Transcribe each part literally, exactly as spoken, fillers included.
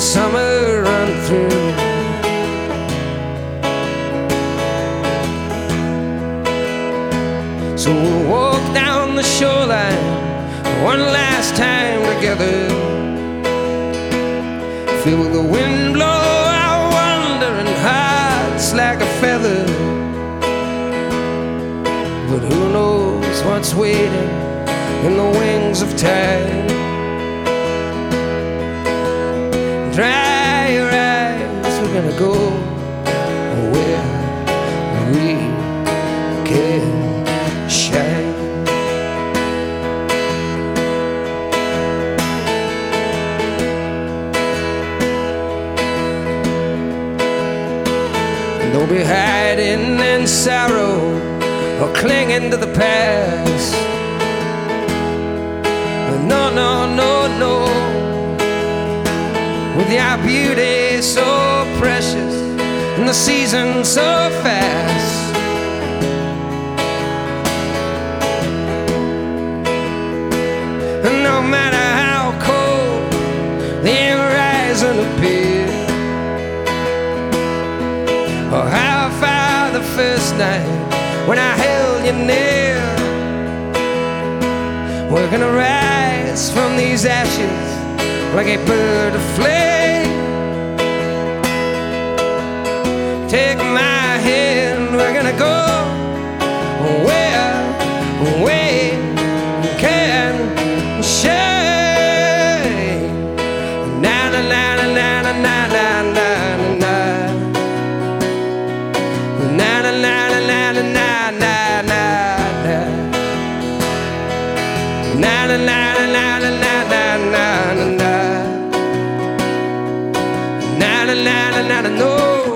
summer run through. So we'll walk down the shoreline one last time together. Feel the wind blow our wandering hearts like a feather. But who knows what's waiting in the wings of time. Dry your eyes, we're gonna go where we can shine. Don't be hiding in sorrow or clinging to the past. No, no, no, no. With your beauty so precious and the season so fast, and no matter how cold the horizon appears, or how far the first night when I held you near, we're gonna rise from these ashes like a bird of flame. Take my hand, we're gonna go where we can shine. Na na na na na na na na na na na na na na na na na na na. Na na no,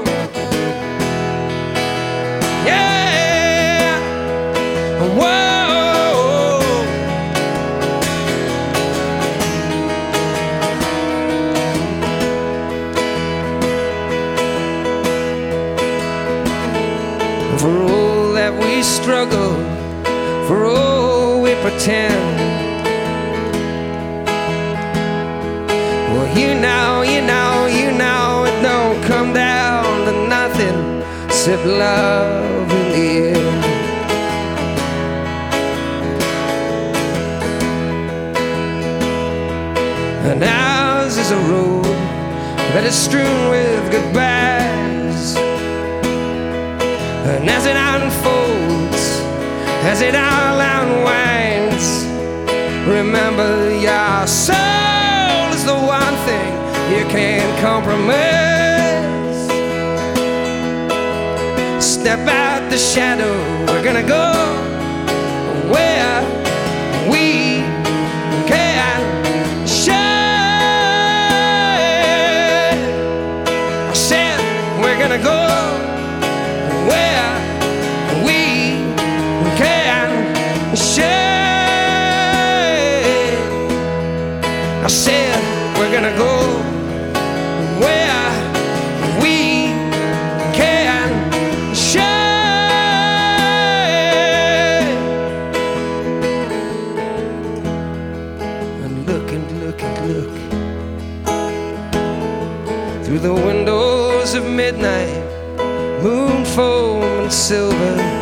yeah, whoa. For all that we struggle, for all we pretend, well, you know, you know, you know, it don't come down to nothing except love in the end. And ours is a road that is strewn with goodbyes, and as it unfolds, as it all unwinds, remember your soul is the one thing you can't compromise. Step out the shadow, we're gonna go where we can shine. I said we're gonna go where we can shine. I said we're gonna go where we can shine. And look and look and look through the windows of midnight, moon foam and silver.